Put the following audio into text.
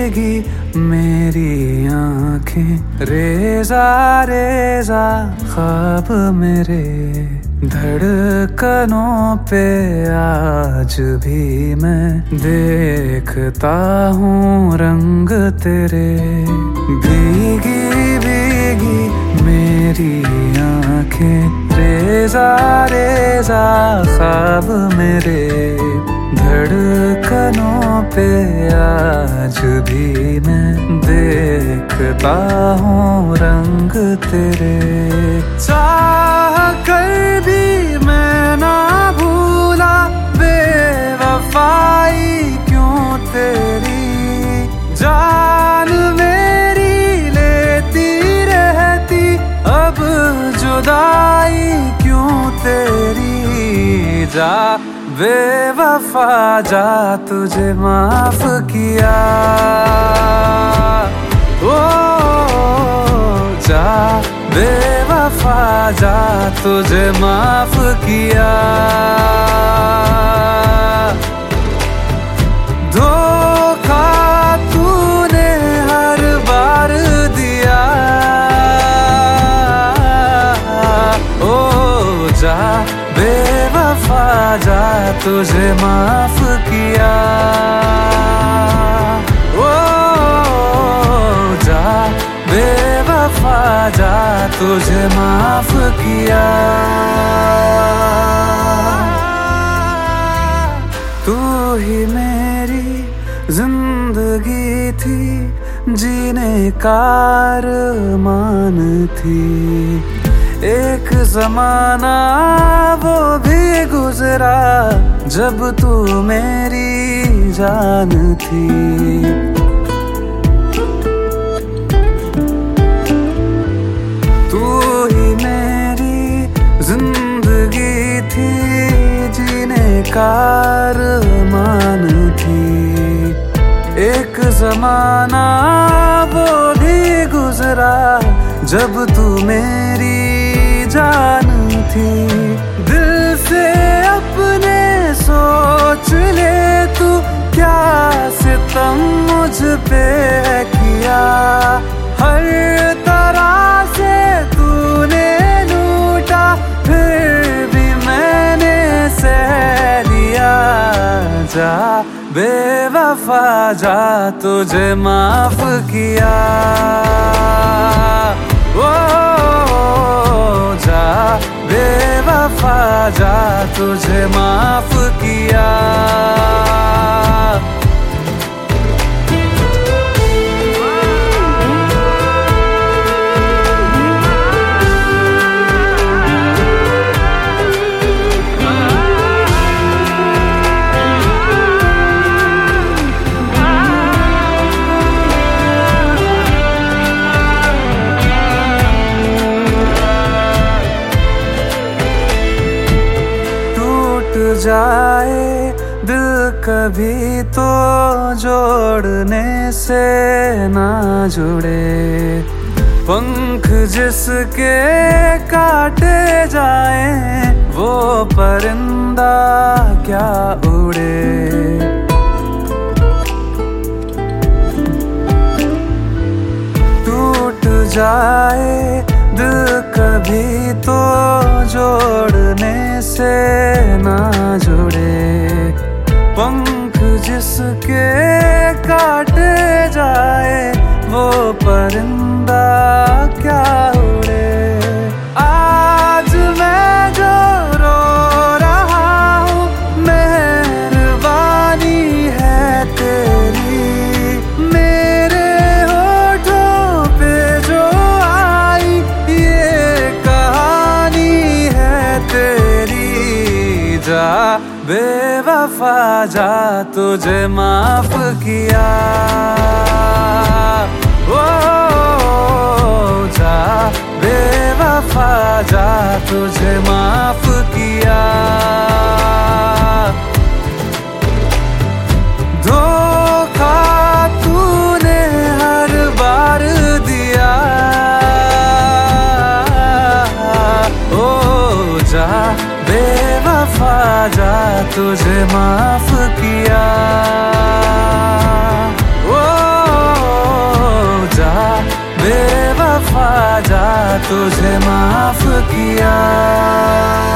भीगी मेरी आंखें, रेजा रेजा ख्वाब मेरे, धड़कनों पे आज भी मैं देखता हूँ रंग तेरे। भीगी भीगी मेरी आंखें, रेजा रेजा ख्वाब मेरे, धड़कनों पे आज भी मैं देखता हूँ रंग तेरे। चाह कर भी मैं ना भूला बेवफाई क्यों तेरी, जान मेरी लेती रहती अब जुदाई क्यों तेरी। जा बेवफा जा तुझे माफ किया, ओ जा बेवफा जा तुझे माफ किया। धोखा तूने हर बार दिया, ओ जा बेवफा जा तुझे माफ किया, ओ जा बेवफा जा तुझे माफ किया। तू ही मेरी जिंदगी थी, जीने का अरमान थी। एक जमाना वो भी गुजरा जब तू मेरी जान थी। तू ही मेरी जिंदगी थी, जीने का अरमान थी। एक जमाना वो भी गुजरा जब तू मेरी जान थी। दिल से अपने सोच ले तू, क्या सितम मुझ पे किया। हर तरह से तूने लूटा फिर भी मैंने सह लिया। जा बेवफा जा तुझे माफ किया, ओ जा बेवफा जा तुझे माफ किया। जाए दिल कभी तो जोड़ने से ना जुड़े, पंख जिसके काटे जाए वो परिंदा क्या उड़े। टूट जाए दिल कभी तो जोड़ने से ना जुड़े, पंख जिसके काटे जाए वो परिंदा क्या उड़े। आज मैं जो रो रहा हूँ मेहरबानी है तेरी, मेरे होठों पे जो आई ये कहानी है तेरी। जा बेवफा जा तुझे माफ किया, ओ जा बेवफा जा तुझे माफ किया। धोखा तूने हर बार दिया, ओ जा बेवफा जा तुझे माफ किया, ओ तुझे माफ किया।